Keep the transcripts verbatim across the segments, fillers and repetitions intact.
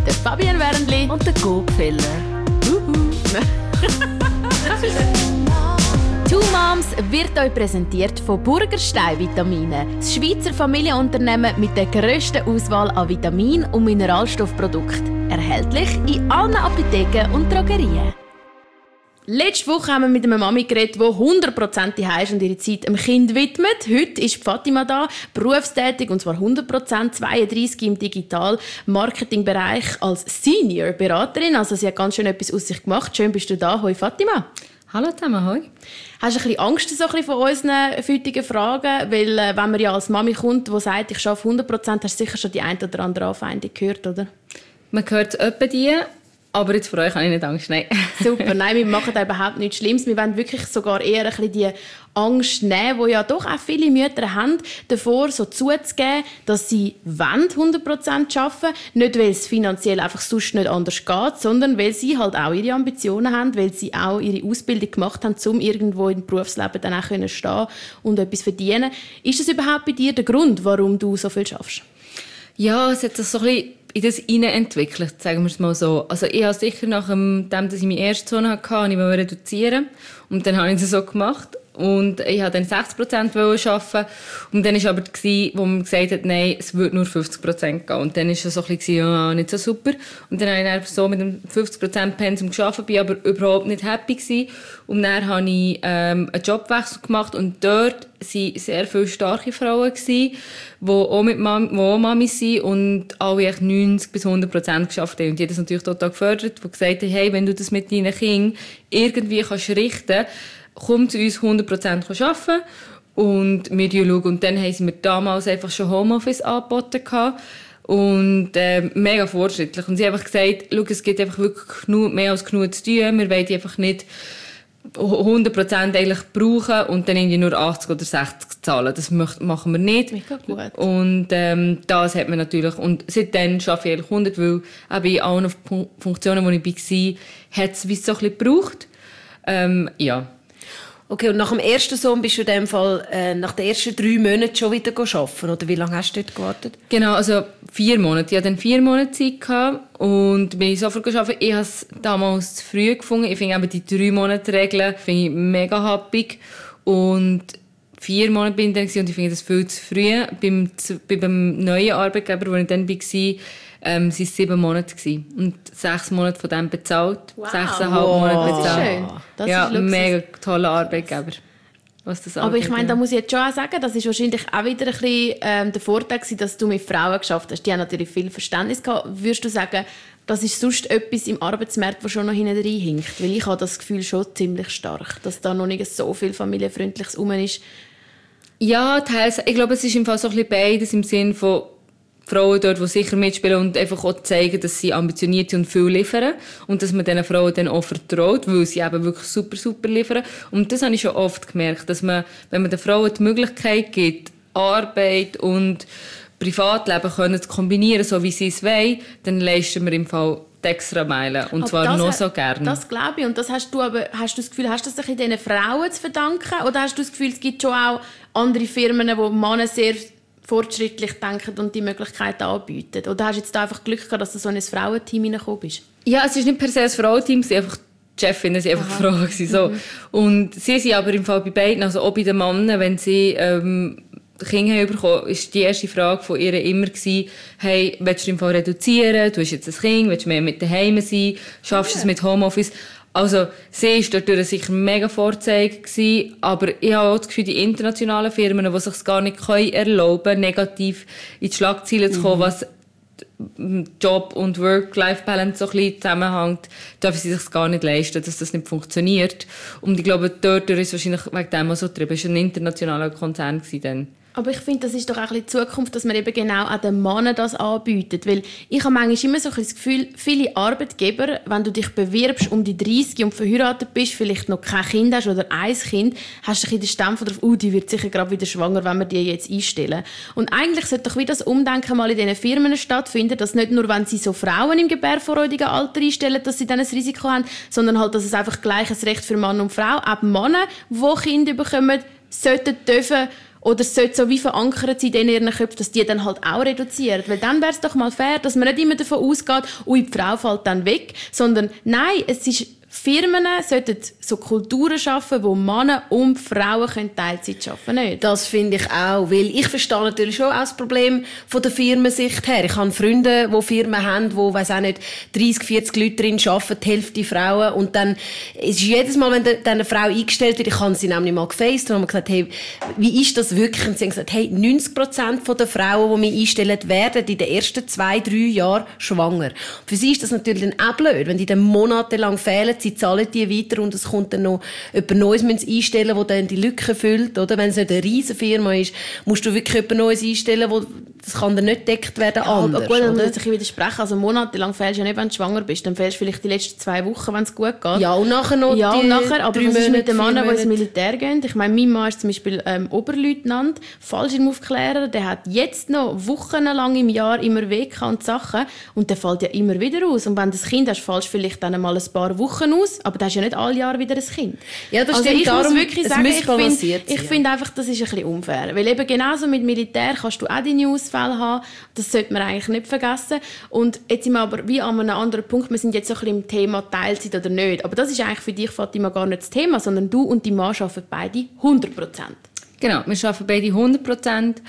mit der Fabienne Wernli und der Gopfeller. Two Moms wird euch präsentiert von Burgerstein Vitamine, das Schweizer Familienunternehmen mit der grössten Auswahl an Vitamin- und Mineralstoffprodukten. Erhältlich in allen Apotheken und Drogerien. Letzte Woche haben wir mit einer Mami geredet, die hundert Prozent daheim ist und ihre Zeit dem Kind widmet. Heute ist Fatima da, berufstätig, und zwar hundert Prozent, zweiunddreissig im Digital-Marketing-Bereich als Senior-Beraterin. Also sie hat ganz schön etwas aus sich gemacht. Schön bist du da. Hoi Fatima. Hallo zusammen, hoi. Hast du ein bisschen Angst so ein bisschen von unseren fündigen Fragen? Weil äh, wenn man ja als Mami kommt, die sagt, ich arbeite hundert Prozent, hast du sicher schon die ein oder andere Anfeindung gehört, oder? Man hört etwa die. Aber jetzt vor euch habe ich nicht Angst, nein. Super, nein, wir machen da überhaupt nichts Schlimmes. Wir wollen wirklich sogar eher ein bisschen die Angst nehmen, die ja doch auch viele Mütter haben, davor so zuzugeben, dass sie hundert Prozent arbeiten wollen. Nicht, weil es finanziell einfach sonst nicht anders geht, sondern weil sie halt auch ihre Ambitionen haben, weil sie auch ihre Ausbildung gemacht haben, um irgendwo im Berufsleben dann auch stehen können und etwas verdienen. Ist das überhaupt bei dir der Grund, warum du so viel schaffst? Ja, es hat sich so ein bisschen in das hineinentwickelt, sagen wir es mal so. Also ich habe sicher nach dem, dass ich meine erste Zone hatte, ich wollte reduzieren. Und dann habe ich das so gemacht. Und ich wollte dann sechzig Prozent arbeiten. Und dann war aber, wo man gesagt hat, nein, es würde nur fünfzig Prozent gehen. Und dann war es so ein bisschen, ja, nicht so super. Und dann habe ich dann so mit dem fünfzig Prozent Pensum gearbeitet, bin aber überhaupt nicht happy gewesen. Und dann habe ich ähm, einen Jobwechsel gemacht. Und dort waren sehr viele starke Frauen, die auch, mit Mami, die auch Mami sind und alle neunzig bis hundert Prozent geschafft haben. Und die haben das natürlich total gefördert, die gesagt haben, hey, wenn du das mit deinen Kindern irgendwie kannst richten, komm zu uns hundert Prozent arbeiten und wir schauen. Und dann haben sie mir damals einfach schon Homeoffice angeboten. Und äh, mega fortschrittlich. Und sie haben einfach gesagt, schau, es gibt einfach wirklich genug, mehr als genug zu tun. Wir wollen die einfach nicht hundert Prozent eigentlich brauchen und dann irgendwie nur achtzig oder sechzig zahlen. Das machen wir nicht. Mega gut. Und ähm, das hat man natürlich. Und seitdem arbeite ich eigentlich hundert, weil eben in allen Funktionen, wo ich war, hat es wie so ein bisschen gebraucht. Ähm, ja. Okay, und nach dem ersten Sohn bist du in dem Fall äh, nach den ersten drei Monaten schon wieder arbeiten? Oder wie lange hast du dort gewartet? Genau, also vier Monate. Ich hatte dann vier Monate Zeit gehabt und bin sofort gearbeitet. Ich habe es damals zu früh gefunden. Ich finde eben die drei Monate Regel finde ich mega happig. Und vier Monate bin ich dann und ich finde das viel zu früh. Beim, beim neuen Arbeitgeber, wo ich dann war, ähm, waren es sieben Monate gewesen. Und sechs Monate von dem bezahlt. Wow. Sechseinhalb Wow. Monate bezahlt. Das ist schön. Das ja, ist Luxus. Mega toller Arbeitgeber. Was das Aber ich meine, da ja. muss ich jetzt schon auch sagen, das ist wahrscheinlich auch wieder ein bisschen ähm, der Vorteil gewesen, dass du mit Frauen geschafft hast. Die haben natürlich viel Verständnis gehabt. Würdest du sagen, das ist sonst etwas im Arbeitsmarkt, das schon noch hinten reinhinkt? Weil ich habe das Gefühl schon ziemlich stark, dass da noch nicht so viel Familienfreundliches rum ist. Ja, teils. Ich glaube, es ist im Fall so ein bisschen beides im Sinn von Frauen dort, die sicher mitspielen und einfach auch zeigen, dass sie ambitioniert sind und viel liefern. Und dass man diesen Frauen dann auch vertraut, weil sie eben wirklich super, super liefern. Und das habe ich schon oft gemerkt, dass man, wenn man den Frauen die Möglichkeit gibt, Arbeit und Privatleben können zu kombinieren, so wie sie es wollen, dann leisten wir im Fall die extra Meilen. Und aber zwar noch hat, so gerne. Das glaube ich. Und das hast du aber, hast du das Gefühl, hast du das diesen Frauen zu verdanken? Oder hast du das Gefühl, es gibt schon auch andere Firmen, wo Männer sehr fortschrittlich denken und die Möglichkeiten anbieten? Oder hast du jetzt da einfach Glück gehabt, dass du so in ein Frauenteam hineingekommen bist? Ja, es ist nicht per se ein Frauenteam, es sind einfach die Chefinnen, sie einfach Frauen so. Mhm. Und sie sind aber im Fall bei beiden, also auch bei den Männern, wenn sie ähm, Kinder haben bekommen, ist die erste Frage von ihr immer gewesen, hey, willst du im Fall reduzieren? Du hast jetzt ein Kind, willst du mehr mit daheim sein? Schaffst du es mit Homeoffice? Also, sie war dort sicher mega Vorzeige gewesen, aber ich habe auch das Gefühl, die internationalen Firmen, die sich es gar nicht erlauben können, negativ in die Schlagzeilen zu kommen, mhm. was Job und Work-Life-Balance so ein bisschen zusammenhängt, dürfen sie sich gar nicht leisten, dass das nicht funktioniert. Und ich glaube, dort ist es wahrscheinlich wegen dem auch so getrieben. Es war ein internationaler Konzern dann. Aber ich finde, das ist doch auch ein bisschen die Zukunft, dass man eben genau auch den Männern das anbietet. Weil ich habe manchmal immer so ein das Gefühl, viele Arbeitgeber, wenn du dich bewirbst um die dreißig und verheiratet bist, vielleicht noch kein Kind hast oder ein Kind, hast du ein bisschen den Stempel drauf, oh, die wird sicher gerade wieder schwanger, wenn wir die jetzt einstellen. Und eigentlich sollte doch wieder das Umdenken mal in diesen Firmen stattfinden, dass nicht nur, wenn sie so Frauen im gebärfreudigen Alter einstellen, dass sie dann ein Risiko haben, sondern halt, dass es einfach gleiches Recht für Mann und Frau, auch Männer, die Kinder bekommen, sollten dürfen Oder es sollte so wie verankert sein in ihren Köpfen, dass die dann halt auch reduzieren. Weil dann wäre es doch mal fair, dass man nicht immer davon ausgeht, ui, die Frau fällt dann weg, sondern nein, es ist... Firmen sollten so Kulturen schaffen, wo Männer und Frauen Teilzeit arbeiten können. Das finde ich auch, weil ich verstehe natürlich schon auch das Problem von der Firmensicht her. Ich habe Freunde, die Firmen haben, die, weiss auch nicht, dreissig, vierzig Leute drin arbeiten, die Hälfte Frauen. Und dann ist jedes Mal, wenn dann eine Frau eingestellt wird, ich habe sie nämlich mal gefaced und habe gesagt, hey, wie ist das wirklich? Und sie haben gesagt, hey, neunzig Prozent der Frauen, die wir einstellen, werden in den ersten zwei, drei Jahren schwanger. Für sie ist das natürlich dann auch blöd, wenn die dann monatelang fehlen, sie zahlen die weiter und es kommt dann noch jemand Neues einstellen, der dann die Lücke füllt. Oder? Wenn es nicht eine riesige Firma ist, musst du wirklich jemand Neues einstellen, wo das kann dann nicht gedeckt werden. Ja, anders, gut, dann oder? muss ich widersprechen. Also monatelang fehlst du ja nicht, wenn du schwanger bist. Dann fehlst du vielleicht die letzten zwei Wochen, wenn es gut geht. Ja, und nachher noch Ja, und nachher, aber was ist mit den Männern, die ins Monate? Militär gehen? Ich meine, mein Mann ist zum Beispiel ähm, Oberleutnant, Fallschirmaufklärer, der hat jetzt noch wochenlang im Jahr immer Weh und Sachen und der fällt ja immer wieder aus. Und wenn du ein Kind hast, fällst du vielleicht dann mal ein paar Wochen aus, aber du hast ja nicht alle Jahre wieder ein Kind. Ja, das also stimmt. ich Darum, muss wirklich es sagen, muss ich balanciert finde sein, find ja. einfach, das ist ein bisschen unfair. Weil eben genauso mit Militär kannst du auch deine Ausfälle haben. Das sollte man eigentlich nicht vergessen. Und jetzt sind wir aber wie an einem anderen Punkt. Wir sind jetzt so ein bisschen im Thema Teilzeit oder nicht. Aber das ist eigentlich für dich, Fatima, gar nicht das Thema, sondern du und dein Mann arbeiten beide hundert Prozent. Genau, wir arbeiten beide hundert Prozent.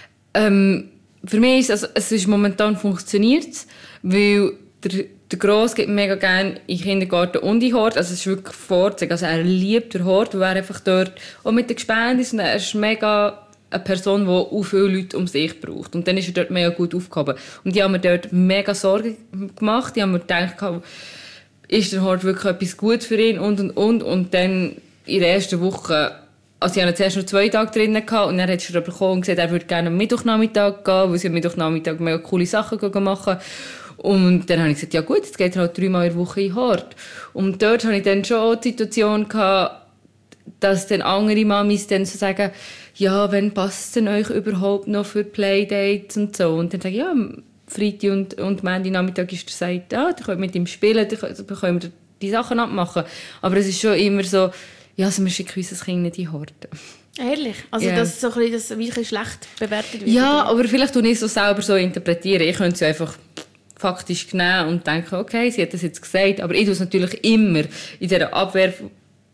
Ähm, für mich ist also, es ist momentan funktioniert, weil der, der Gross geht mega gerne in den Kindergarten und in den Hort. Also es ist wirklich Vorzug. Also er liebt den Hort, weil er einfach dort auch mit den Gespenden ist und er ist mega eine Person, die auch viele Leute um sich braucht. Und dann ist er dort mega gut aufgehoben. Und die haben mir dort mega Sorgen gemacht. Die haben mir gedacht, ist der Hort wirklich etwas gut für ihn und und und. Und dann in der ersten Woche, also ich hatte zuerst noch zwei Tage drinnen gehabt, und dann hat er bekommen und gesagt, er würde gerne am Mittwochnachmittag gehen, weil sie am Mittwochnachmittag mega coole Sachen machen. Und dann habe ich gesagt, ja gut, jetzt geht er halt dreimal in der Woche in den Hort. Und dort hatte ich dann schon die Situation gehabt, dass dann andere Mamis dann so sagen, ja, wann passt es denn euch überhaupt noch für Playdates und so? Und dann sage ich, ja, Freitag und, und Montag Nachmittag ist der sagt, ja, ihr könnt mit ihm spielen, dann können wir die Sachen abmachen. Aber es ist schon immer so, ja, also wir schicken unser Kind nicht in die Horte. Ehrlich? Also Yeah. dass so ein bisschen, das wirklich schlecht bewertet wird? Ja, aber vielleicht tue ich es so selber so interpretieren. Ich könnte es ja einfach faktisch nehmen und denken, okay, sie hat das jetzt gesagt, aber ich tue es natürlich immer in dieser Abwehrreaktion,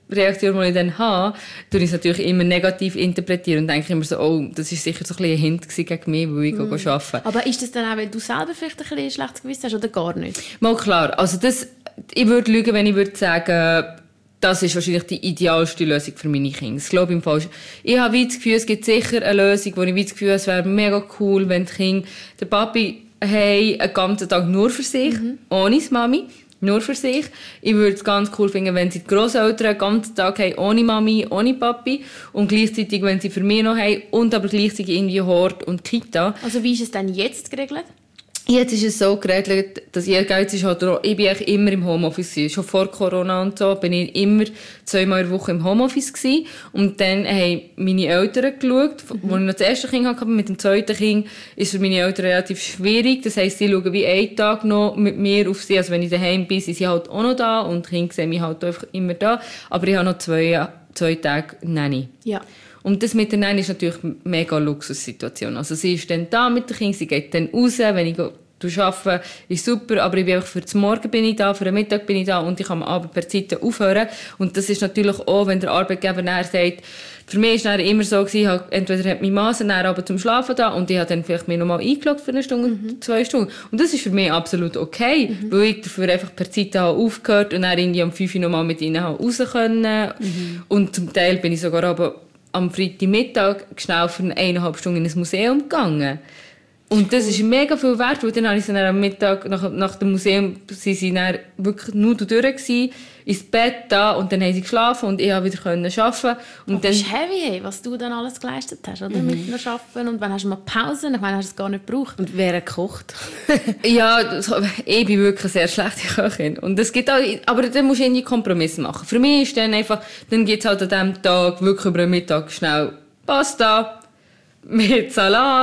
die ich dann habe, tue ich es natürlich immer negativ interpretieren und denke immer so, oh, das war sicher so ein, ein Hint gegen mich, weil ich mm. arbeite. Aber ist das dann auch, wenn du selber vielleicht ein, ein schlechtes Gewissen hast oder gar nicht? Mal klar, also das, ich würde lügen, wenn ich würde sagen, das ist wahrscheinlich die idealste Lösung für meine Kinder. Das glaube ich im Fall. Ich habe wie das Gefühl, es gibt sicher eine Lösung, wo ich wie das Gefühl habe, es wäre mega cool, wenn die Kinder, der Papi, haben einen ganzen Tag nur für sich, mhm. ohne die Mami, nur für sich. Ich würde es ganz cool finden, wenn sie die Grosseltern einen ganzen Tag haben, ohne Mami, ohne Papi, und gleichzeitig, wenn sie für mich noch haben, und aber gleichzeitig irgendwie Hort und Kita. Also wie ist es denn jetzt geregelt? Jetzt ist es so geregelt, dass ihr Geld ist halt, ich bin eigentlich immer im Homeoffice gewesen. Schon vor Corona und so bin ich immer zweimal in der Woche im Homeoffice gewesen. Und dann haben meine Eltern geschaut, mhm. als ich noch das erste Kind hatte, mit dem zweiten Kind, ist für meine Eltern relativ schwierig. Das heisst, sie schauen wie einen Tag noch mit mir auf sie. Also wenn ich daheim bin, sind sie halt auch noch da und die Kinder sehen mich halt einfach immer da. Aber ich habe noch zwei, zwei Tage Nanny. Ja. Und das mit der Nanny ist natürlich eine mega Luxussituation. Also sie ist dann da mit den Kindern, sie geht dann raus, wenn ich arbeite, ist super, aber ich bin einfach für den Morgen bin ich da, für den Mittag bin ich da und ich kann am Abend per Zeit aufhören. Und das ist natürlich auch, wenn der Arbeitgeber nachher sagt, für mich war es immer so, ich habe, entweder hat mein Mann dann aber zum Schlafen da und ich habe dann vielleicht mich nochmal eingeloggt für eine Stunde, mhm. zwei Stunden. Und das ist für mich absolut okay, mhm. weil ich dafür einfach per Zeit habe aufgehört und dann irgendwie um fünf Uhr nochmal mit ihnen raus können. Mhm. Und zum Teil bin ich sogar aber am Freitagmittag schnell für eineinhalb Stunden in ein Museum gegangen. Und das ist mega viel wert, weil dann habe ich sie dann am Mittag nach, nach dem Museum, sie sind dann wirklich nur durch gewesen, ins Bett da und dann haben sie geschlafen und ich konnte wieder arbeiten. Und oh, das ist heavy, was du dann alles geleistet hast, oder? Mhm. Mit noch arbeiten und wann hast du mal Pause? Ich meine, hast du es gar nicht gebraucht. Und wer hat gekocht? Ja, das, ich bin wirklich eine sehr schlechte Köchin. Und das gibt auch, aber dann musst du irgendwie Kompromisse machen. Für mich ist dann einfach, dann gibt es halt an diesem Tag wirklich über den Mittag schnell Pasta mit Salat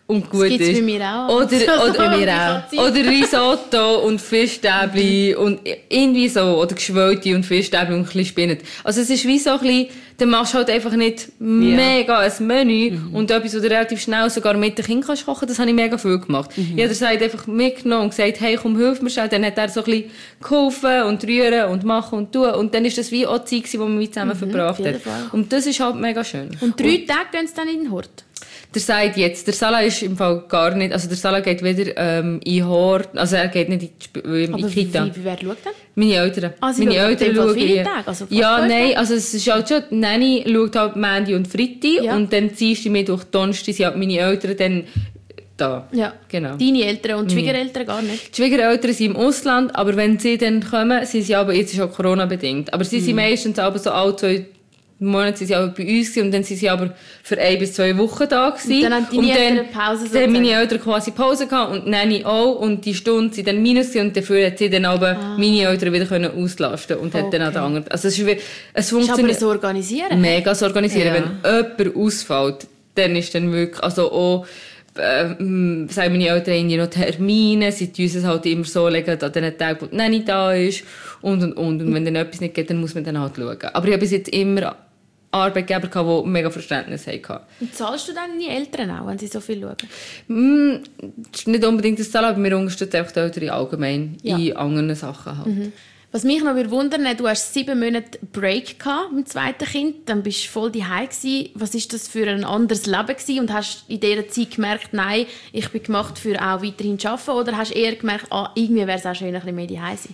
und gut das gibt's ist. bei mir auch. Oder, oder, bei mir auch. oder Risotto und Fischstäbli und irgendwie so. Oder Geschwälte und Fischstäbli und ein bisschen Spinat. Also es ist wie so ein bisschen, dann machst du halt einfach nicht ja. mega ein Menü mhm. und etwas, was du relativ schnell sogar mit den Kindern kochen kannst. Das habe ich mega viel gemacht. Mhm. Ich habe das einfach mitgenommen und gesagt, hey, komm, hilf mir schnell. Dann hat er so ein bisschen geholfen und rühren und machen und tun. Und dann ist das wie auch Zeit, die wir zusammen mhm, verbracht haben. Und das ist halt mega schön. Und drei und, Tage gehen sie dann in den Hort? Der sagt jetzt, der Salah ist im Fall gar nicht, also der Salah geht wieder ähm, in Hort, also er geht nicht in die, in die Kita. Wie, wie, wer schaut denn? Meine Eltern. Ah, sie Meine schauen Eltern schauen viele Tage, also ja, nein, also es ist halt schon, die Nanny schaut halt Mandy und Freitag ja. und dann Dienstag, Mittwoch, Donnerstag sind halt meine Eltern dann da. Ja, genau. Deine Eltern und die Schwiegereltern gar nicht? Die Schwiegereltern sind im Ausland, aber wenn sie dann kommen, sind sie aber, jetzt ist auch Corona-bedingt, aber sie mhm. sind meistens aber so alle zwei Monate sind sie aber bei uns und dann sind sie aber für ein bis zwei Wochen da gewesen. Und dann haben deine Eltern Pause so. Dann haben meine Eltern quasi Pause gehabt und Nanny auch und die Stunden sind dann minus und dafür hat sie dann aber ah. meine Eltern wieder können auslasten und okay. hat dann auch den anderen. Also es ist, es funktioniert. Ist aber so organisieren? Mega so organisieren. Ja. Wenn jemand ausfällt, dann ist dann wirklich, also auch äh, sagen meine Eltern irgendwie noch Termine, sie tun es halt immer so legen, an den Tagen, wo die Nanny da ist und und und. Und wenn dann etwas nicht geht, dann muss man dann halt schauen. Aber ich habe bis jetzt immer Arbeitgeber gehabt, die mega Verständnis hatten. Und zahlst du dann deine Eltern auch, wenn sie so viel schauen? Mm, das ist nicht unbedingt das Zahl, aber wir unterstützen einfach die Eltern allgemein ja. in anderen Sachen halt. Mhm. Was mich noch wundern würde, du hast sieben Monate Break gehabt mit dem zweiten Kind, dann bist du voll daheim gewesen. Was war das für ein anderes Leben gewesen? Und hast in dieser Zeit gemerkt, nein, ich bin gemacht für auch weiterhin zu arbeiten? Oder hast du eher gemerkt, ah, irgendwie wäre es auch schön, ein bisschen mehr daheim zu sein?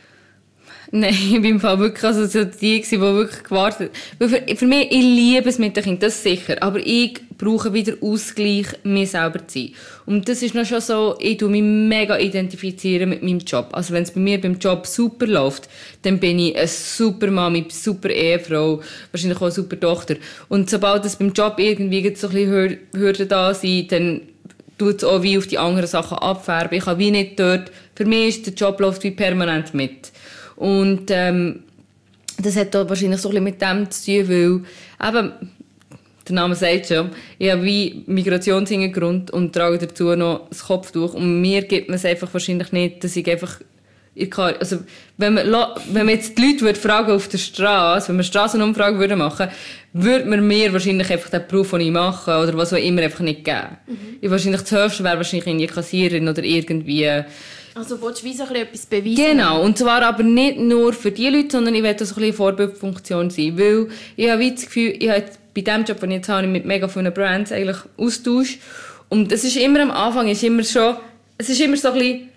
Nein, ich bin im Fall wirklich also so die, die wirklich gewartet haben. Für, für mich, ich liebe es mit den Kindern, das sicher. Aber ich brauche wieder Ausgleich, mir selber zu sein. Und das ist noch schon so, ich tue mich mega identifizieren mit meinem Job. Also wenn es bei mir beim Job super läuft, dann bin ich eine super Mami, super Ehefrau, wahrscheinlich auch eine super Tochter. Und sobald es beim Job irgendwie so ein bisschen Hürden da sind, dann tut es auch wie auf die anderen Sachen abfärben. Ich kann wie nicht dort, für mich ist der Job läuft wie permanent mit. Und ähm, das hat da wahrscheinlich so ein bisschen mit dem zu tun, weil eben, der Name sagt schon, ich habe wie Migrationshintergrund und trage dazu noch das Kopftuch. Und mir gibt man es einfach wahrscheinlich nicht, dass ich einfach... Ich kann, also, wenn man, wenn man jetzt die Leute würde fragen auf der Straße, wenn wir Strassenumfragen würden machen, würde man mir wahrscheinlich einfach den Beruf, den ich mache, oder was auch immer, einfach nicht geben. Mhm. Ich wahrscheinlich das Höchste wäre wahrscheinlich eine Kassiererin oder irgendwie... Also willst du wie so etwas beweisen? Genau, und zwar aber nicht nur für die Leute, sondern ich will auch so ein bisschen Vorbildfunktion sein, weil ich habe das Gefühl, ich habe bei dem Job, den ich jetzt habe, mit mega vielen Brands eigentlich Austausch und es ist immer am Anfang, ist immer schon, es ist immer so ein bisschen,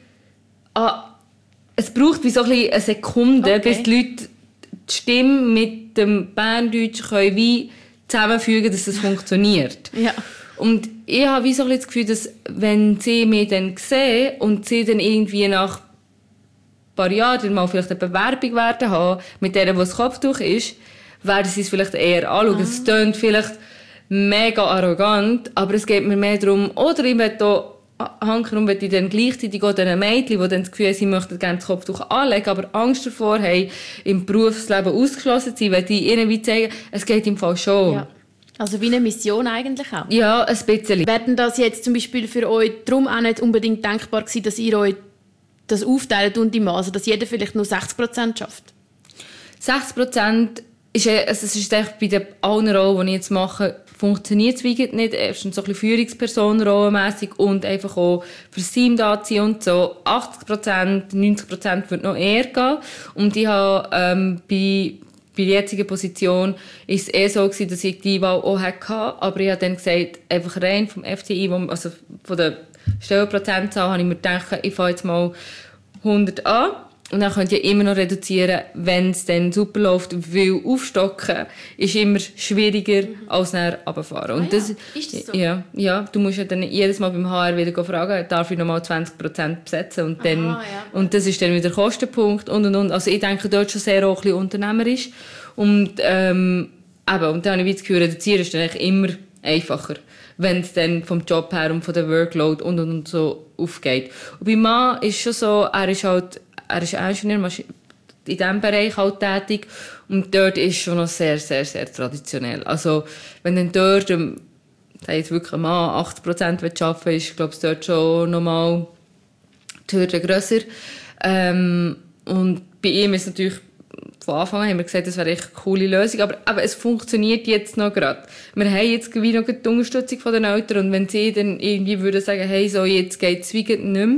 ah, es braucht wie so ein bisschen eine Sekunde, okay. bis die Leute die Stimme mit dem Berndeutsch können wie zusammenfügen, dass das funktioniert. Ja. Und ich habe wie so ein bisschen das Gefühl, dass wenn sie mich dann sehen und sie dann irgendwie nach ein paar Jahren mal vielleicht eine Bewerbung werden haben, mit der, wo das Kopftuch ist, werden sie es vielleicht eher anschauen. Ah. Es klingt vielleicht mega arrogant, aber es geht mir mehr darum, oder ich will da hankerum, wenn ich dann gleichzeitig auch den Mädchen, die dann das Gefühl haben, sie möchten gerne das Kopftuch anlegen, aber Angst davor haben, im Berufsleben ausgeschlossen zu sein, weil die ihnen wie zeigen, es geht im Fall schon. Ja. Also wie eine Mission eigentlich auch? Ja, ein bisschen. Wäre das jetzt zum Beispiel für euch darum auch nicht unbedingt denkbar gewesen, dass ihr euch das aufteilt und im also dass jeder vielleicht nur sechzig Prozent schafft? sechzig Prozent ist, also es ist bei den allen Rollen, die ich jetzt mache, funktioniert es nicht. Erstens so ein bisschen Führungspersonenrollenmässig und einfach auch fürs Team da sein und so. achtzig Prozent, neunzig Prozent wird noch eher gehen. Und ich habe ähm, bei Bei der jetzigen Position war es eher so, dass ich die Wahl auch hatte. Aber ich habe dann gesagt, einfach rein vom F T I, also von der Stellenprozentzahl, habe ich mir gedacht, ich fange jetzt mal hundert an. Und dann könnt ihr immer noch reduzieren, wenn es dann super läuft, weil aufstocken ist immer schwieriger, mhm. als dann runterfahren. Und ah, das, ja. Ist das so? Ja, ja, du musst ja dann jedes Mal beim H R wieder fragen, darf ich nochmal zwanzig Prozent besetzen? Und, dann, Aha, ja. und das ist dann wieder Kostenpunkt und und und. Also ich denke dort schon sehr auch ein bisschen unternehmerisch. Und, ähm, eben, und dann habe ich das Gefühl, reduzieren ist dann eigentlich immer einfacher, wenn es dann vom Job her und von der Workload und und und so aufgeht. Und bei Mann ist schon so, er ist halt Er ist Ingenieur in diesem Bereich halt tätig und dort ist schon noch sehr, sehr, sehr traditionell. Also wenn dann dort da jetzt wirklich ein Mann achtzig Prozent arbeiten will, ist, glaube ich, dort schon nochmal die Hürde grösser. Ähm, und bei ihm ist natürlich, von Anfang an haben wir gesagt, das wäre echt eine coole Lösung, aber, aber es funktioniert jetzt noch gerade. Wir haben jetzt wie noch die Unterstützung von den Eltern und wenn sie dann irgendwie würden sagen, hey, so, jetzt geht es wie nicht mehr,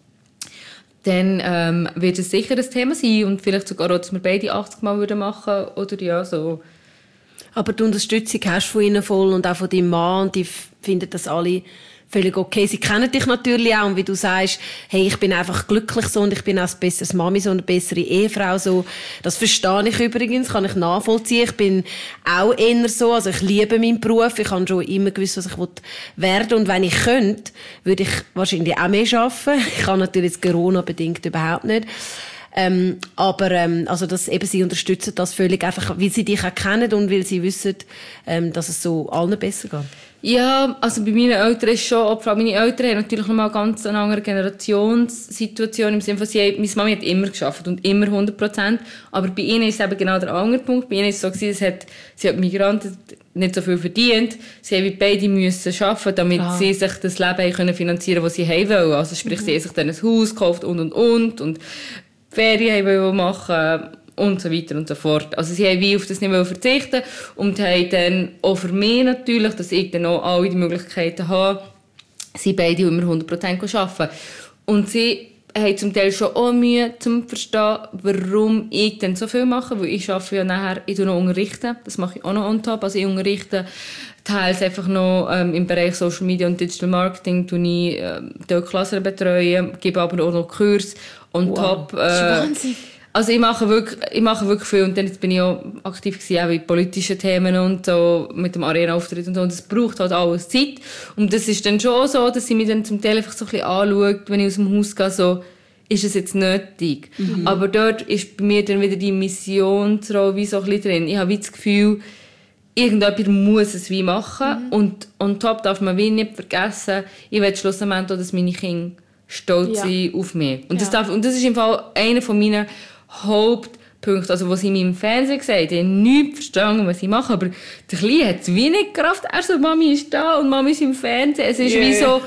dann ähm, wird es sicher ein Thema sein und vielleicht sogar auch, dass wir beide achtzig Mal würden machen oder ja, so. Aber die Unterstützung hast du von ihnen voll und auch von deinem Mann und die finden das alle völlig okay. Sie kennen dich natürlich auch und wie du sagst, hey, ich bin einfach glücklich so und ich bin auch ein besseres Mami so, eine bessere Ehefrau so. Das verstehe ich übrigens, kann ich nachvollziehen. Ich bin auch eher so, also ich liebe meinen Beruf, ich habe schon immer gewusst, was ich werden will und wenn ich könnte, würde ich wahrscheinlich auch mehr arbeiten. Ich kann natürlich jetzt Corona-bedingt überhaupt nicht. Ähm, aber ähm, also das, eben, sie unterstützen das völlig, einfach weil sie dich auch kennen und weil sie wissen, ähm, dass es so allen besser geht. Ja, also bei meinen Eltern ist schon, vor allem meine Eltern haben natürlich noch mal ganz eine andere Generationssituation, im Sinne von, sie, meine Mama hat immer gearbeitet und immer hundert Prozent, aber bei ihnen ist es eben genau der andere Punkt. Bei ihnen ist es so gewesen, es hat, sie hat Migranten nicht so viel verdient, sie haben beide müssen arbeiten, damit ah. sie sich das Leben können finanzieren, das sie haben wollen. Also sprich, mhm. sie haben sich dann ein Haus gekauft und und und und Ferien wollen machen und so weiter und so fort. Also sie haben wie auf das nicht verzichten und haben dann auch für mich natürlich, dass ich dann auch alle die Möglichkeiten habe, sie beide immer hundert Prozent arbeiten. Und sie haben zum Teil schon auch Mühe, um zu verstehen, warum ich dann so viel mache, weil ich arbeite ja nachher, ich tue noch unterrichten, das mache ich auch noch on top, also ich unterrichte teils einfach noch ähm, im Bereich Social Media und Digital Marketing, tue ich ähm, die Klassen betreuen, gebe aber auch noch Kurs on wow. top. Äh, das ist Wahnsinn. Also ich mache wirklich, ich mache wirklich viel und dann bin ich auch aktiv gewesen, auch in politischen Themen und so, mit dem Arena-Auftritt und so. Und es braucht halt alles Zeit. Und das ist dann schon so, dass sie mich dann zum Teil einfach so ein bisschen anschaut, wenn ich aus dem Haus gehe, so, ist es jetzt nötig? Mhm. Aber dort ist bei mir dann wieder die Missionsrolle wie so ein bisschen drin. Ich habe wie das Gefühl, irgendjemand muss es wie machen. Mhm. Und on top darf man wie nicht vergessen, ich will schlussendlich auch, dass meine Kinder stolz ja. sind auf mich. Und das, ja. darf, und das ist im Fall einer von meinen Hauptpunkte, also was ich mir im Fernsehen gesagt habe, ich habe nichts verstanden, was ich mache, aber der Kleine hat es wie nicht Kraft. Er so, Mami ist da und Mami ist im Fernsehen. Es ist yeah. wie so,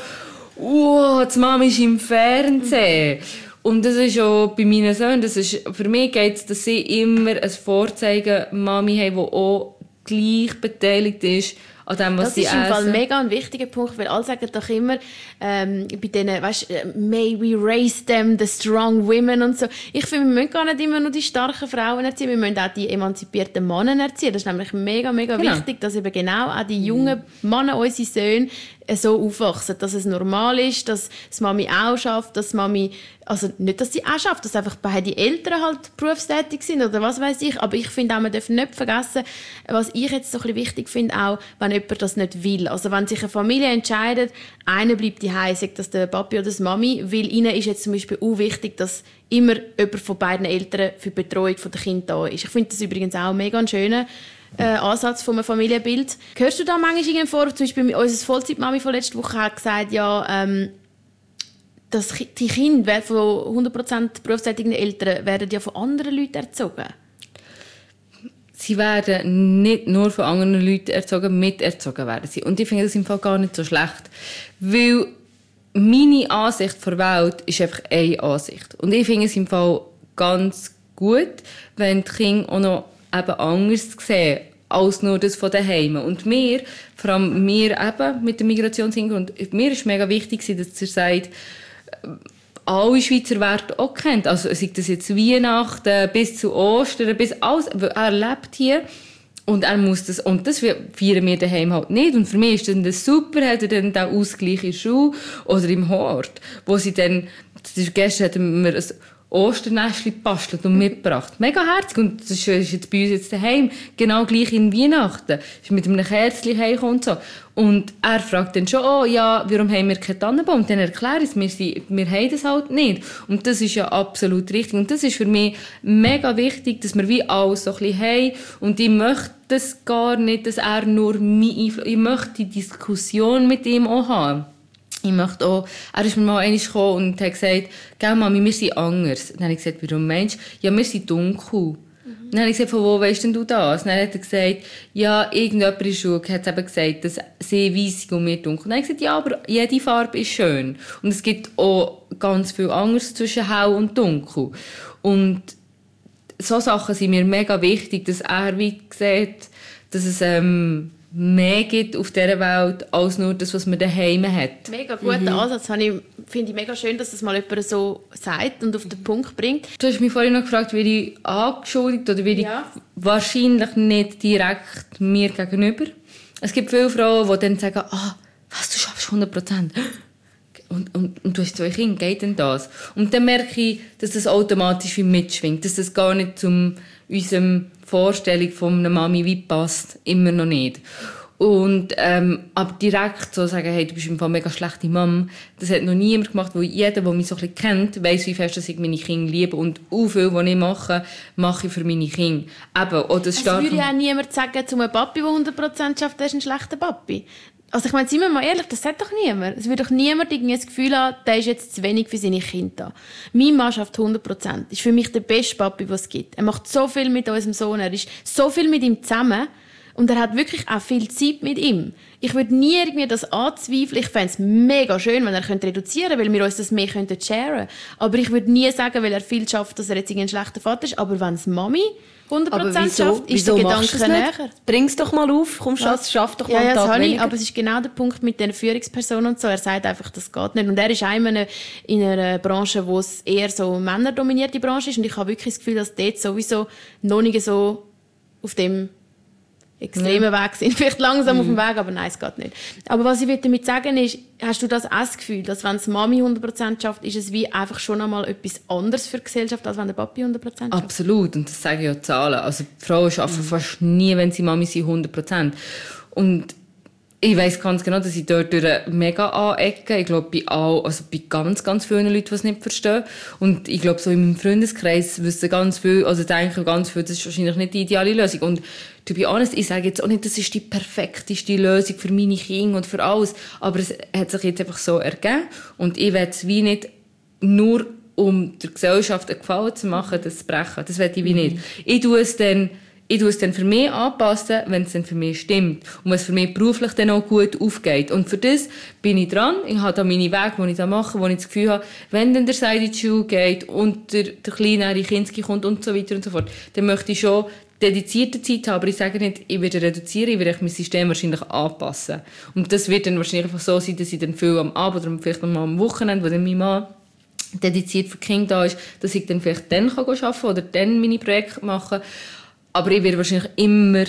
wow, die Mami ist im Fernsehen. Und das ist auch bei meinen Söhnen, das ist, für mich geht es, dass sie immer ein Vorzeigen Mami haben, die auch gleich beteiligt ist an dem, was das sie essen. Das ist im Fall mega ein wichtiger Punkt, weil alle sagen doch immer, ähm, bei denen, weißt, may we raise them, the strong women und so. Ich finde, wir müssen gar nicht immer nur die starken Frauen erziehen, wir müssen auch die emanzipierten Männer erziehen. Das ist nämlich mega, mega genau. wichtig, dass eben genau auch die jungen Männer, unsere Söhne, so aufwachsen, dass es normal ist, dass das Mami auch schafft, dass Mami, also nicht, dass sie auch schafft, dass einfach beide Eltern halt berufstätig sind oder was weiß ich, aber ich finde auch, man darf nicht vergessen, was ich jetzt so ein bisschen wichtig finde, auch wenn jemand das nicht will. Also wenn sich eine Familie entscheidet, einer bleibt daheim, sagt das der Papi oder das Mami, weil ihnen ist jetzt zum Beispiel auch wichtig, dass immer jemand von beiden Eltern für die Betreuung der Kinder da ist. Ich finde das übrigens auch mega ein schöner Äh, Ansatz von einem Familienbild. Hörst du da manchmal vor, zum Beispiel unsere Vollzeitmami von letzter Woche hat gesagt, ja, ähm, dass die Kinder von hundert Prozent berufstätigen Eltern werden ja von anderen Leuten erzogen. Sie werden nicht nur von anderen Leuten erzogen, miterzogen werden sie. Und ich finde das im Fall gar nicht so schlecht. Weil meine Ansicht der Welt ist einfach eine Ansicht. Und ich finde es im Fall ganz gut, wenn die Kinder auch noch eben anders sehen als nur das von daheim. Und mir, vor allem mir eben mit dem Migrationshintergrund, mir ist mega wichtig, dass ihr sagt, alle Schweizer Werte auch kennt. Also sei das jetzt Weihnachten bis zu Ostern, bis alles, weil er lebt hier und er muss das, und das feiern wir daheim halt nicht. Und für mich ist dann das super, hat er dann den Ausgleich in der Schule oder im Hort, wo sie dann, gestern hatten wir ein Osternäschli gebastelt und mitgebracht. Mega herzig. Und das ist jetzt bei uns jetzt daheim genau gleich in Weihnachten. Ist mit einem Kerzchen heimgekommen und so. Und er fragt dann schon, oh ja, warum haben wir keinen Tannenbaum? Und dann erkläre ich es, wir, sind, wir haben das halt nicht. Und das ist ja absolut richtig. Und das ist für mich mega wichtig, dass wir wie alles so ein bisschen haben. Und ich möchte das gar nicht, dass er nur mich einfluss. Ich möchte die Diskussion mit ihm auch haben. Ich möchte auch, er ist mir mal einmal gekommen und hat gesagt, gell Mami, wir sind anders. Dann habe ich gesagt, warum meinst du? Ja, wir sind dunkel. Mhm. Dann habe ich gesagt, von wo weisst denn du das? Dann hat er gesagt, ja, irgendjemand in der Schule hat eben gesagt, dass sie weissig und mir dunkel. Dann habe ich gesagt, ja, aber jede Farbe ist schön. Und es gibt auch ganz viel anderes zwischen hell und dunkel. Und so Sachen sind mir mega wichtig, dass er wie sieht, dass es ähm, mehr gibt auf dieser Welt, als nur das, was man daheim hat. Mega guter mhm. Ansatz. Finde ich mega schön, dass das mal jemand so sagt und auf den Punkt bringt. Du hast mich vorhin noch gefragt, wie ich angeschuldigt oder wie ja. ich wahrscheinlich nicht direkt mir gegenüber. Es gibt viele Frauen, die dann sagen, ah, was, du schaffst hundert Prozent. Und, und, und du hast zwei Kinder, geht denn das? Und dann merke ich, dass das automatisch wie mitschwingt, dass das gar nicht zu unserer Vorstellung von einer Mami wie passt, immer noch nicht. Und, ähm, aber direkt so sagen, hey, du bist im Fall mega schlechte Mom, das hat noch niemand gemacht, weil jeder, der mich so ein bisschen kennt, weiss, wie fest dass ich meine Kinder liebe und auch viel, was ich mache, mache ich für meine Kinder. Eben, oder das es würde ja auch niemand sagen, zu einem Papi, der hundert Prozent schafft, der ist ein schlechter Papi. Also ich meine, seien wir mal ehrlich, das sagt doch niemand. Es würde doch niemand irgendwie das Gefühl haben, der ist jetzt zu wenig für seine Kinder da. Mein Mann schafft hundert Prozent. Ist für mich der beste Papi, den es gibt. Er macht so viel mit unserem Sohn, er ist so viel mit ihm zusammen und er hat wirklich auch viel Zeit mit ihm. Ich würde nie irgendwie das anzweifeln. Ich fände es mega schön, wenn er reduzieren könnte, weil wir uns das mehr sharen könnten. Aber ich würde nie sagen, weil er viel schafft, dass er jetzt ein schlechter Vater ist. Aber wenn es Mami hundert Prozent schafft, ist der Gedanke näher. Bring es doch mal auf, komm Schatz, schaff doch mal ja, ja, einen Tag das weniger. Ich, aber es ist genau der Punkt mit den Führungspersonen und so. Er sagt einfach, das geht nicht. Und er ist einmal in einer Branche, wo es eher so männerdominierte Branche ist. Und ich habe wirklich das Gefühl, dass dort sowieso noch nicht so auf dem extremen Weg sind. Vielleicht langsam mhm. auf dem Weg, aber nein, es geht nicht. Aber was ich damit sagen will, ist, hast du das auch das Gefühl, dass wenn es Mami hundert Prozent schafft, ist es wie einfach schon einmal etwas anderes für die Gesellschaft, als wenn der Papi hundert Prozent schafft? Absolut, und das sagen ja die Zahlen. Also die Frauen arbeiten mhm. fast nie, wenn sie Mami sind, hundert Prozent. Und ich weiss ganz genau, dass ich dort mega anecke. Ich glaube, bei, all, also bei ganz, ganz vielen Leuten, die es nicht verstehen. Und ich glaube, so in meinem Freundeskreis wissen ganz viele, also denken ganz viele, das ist wahrscheinlich nicht die ideale Lösung. Und to be honest, ich sage jetzt auch nicht, das ist die perfekteste Lösung für meine Kinder und für alles. Aber es hat sich jetzt einfach so ergeben. Und ich will es wie nicht nur, um der Gesellschaft einen Gefallen zu machen, das zu brechen. Das will ich wie nicht. Ich tue es dann Ich tue es dann für mich anpassen, wenn es dann für mich stimmt. Und wenn es für mich beruflich dann auch gut aufgeht. Und für das bin ich dran. Ich habe da meine Wege, die ich da mache, wo ich das Gefühl habe, wenn dann der Seid in die Schule geht und der, der kleinere Kinski kommt und so weiter und so fort, dann möchte ich schon dedizierte Zeit haben. Aber ich sage nicht, ich werde reduzieren, ich werde mein System wahrscheinlich anpassen. Und das wird dann wahrscheinlich einfach so sein, dass ich dann viel am Abend oder vielleicht noch mal am Wochenende, wo dann mein Mann dediziert für die Kinder da ist, dass ich dann vielleicht dann arbeiten kann oder dann meine Projekte machen. Aber ich werde wahrscheinlich immer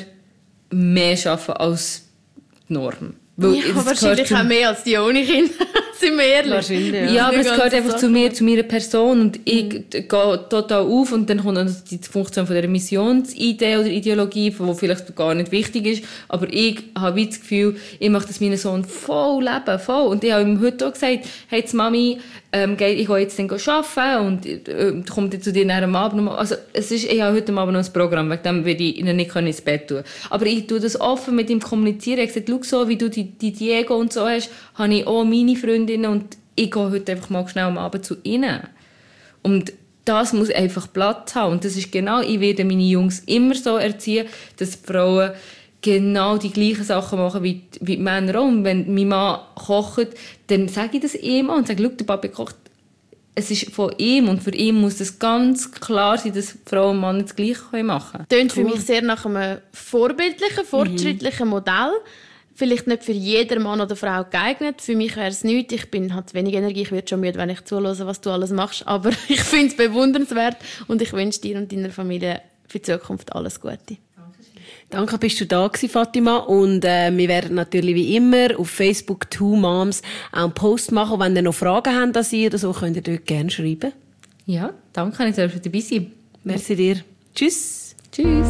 mehr arbeiten als die Norm. Weil ja, wahrscheinlich auch mehr als die ohne Kinder. Sind wir ehrlich? Wahrscheinlich, ja. Ja, aber es gehört einfach zu mir, zu meiner Person. Und ich mhm. gehe total auf. Und dann kommt dann die Funktion von dieser Missionsidee oder Ideologie, die vielleicht gar nicht wichtig ist. Aber ich habe das Gefühl, ich möchte das meinen Sohn voll leben. Voll. Und ich habe ihm heute auch gesagt, hey, die Mami, ähm, ich gehe jetzt dann arbeiten und äh, kommt jetzt zu dir nach dem Abend nochmal. Also, es ist, ich habe heute Abend noch ein Programm, wegen dem werde ich ihnen nicht ins Bett tun. Aber ich tue das offen mit ihm kommunizieren. Ich habe gesagt, schau so, wie du die, die Diego und so hast, habe ich auch meine Freundinnen und ich gehe heute einfach mal schnell am Abend zu ihnen. Und das muss einfach Platz haben. Und das ist genau, ich werde meine Jungs immer so erziehen, dass die Frauen genau die gleichen Sachen machen wie die, wie die Männer auch. Und wenn mein Mann kocht, dann sage ich das ihm und sage, schau, der Papi kocht. Es ist von ihm und für ihn muss es ganz klar sein, dass Frau und Mann das Gleiche machen können. Tönt für mich sehr nach einem vorbildlichen, fortschrittlichen mhm. Modell. Vielleicht nicht für jeden Mann oder Frau geeignet. Für mich wäre es nichts. Ich bin, habe wenig Energie. Ich werde schon müde, wenn ich zuhöre, was du alles machst. Aber ich finde es bewundernswert und ich wünsche dir und deiner Familie für die Zukunft alles Gute. Danke, bist du da gewesen, Fatima. Und äh, wir werden natürlich wie immer auf Facebook Two Moms auch einen Post machen. Wenn ihr noch Fragen habt an sie oder so, könnt ihr dort gerne schreiben. Ja, danke, ich darf dabei sein. Merci dir. Tschüss. Tschüss.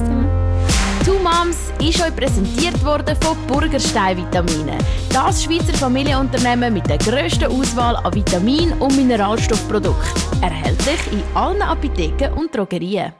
Two Moms ist euch präsentiert worden von Burgerstein Vitamine. Das Schweizer Familienunternehmen mit der grössten Auswahl an Vitamin- und Mineralstoffprodukten. Erhältlich in allen Apotheken und Drogerien.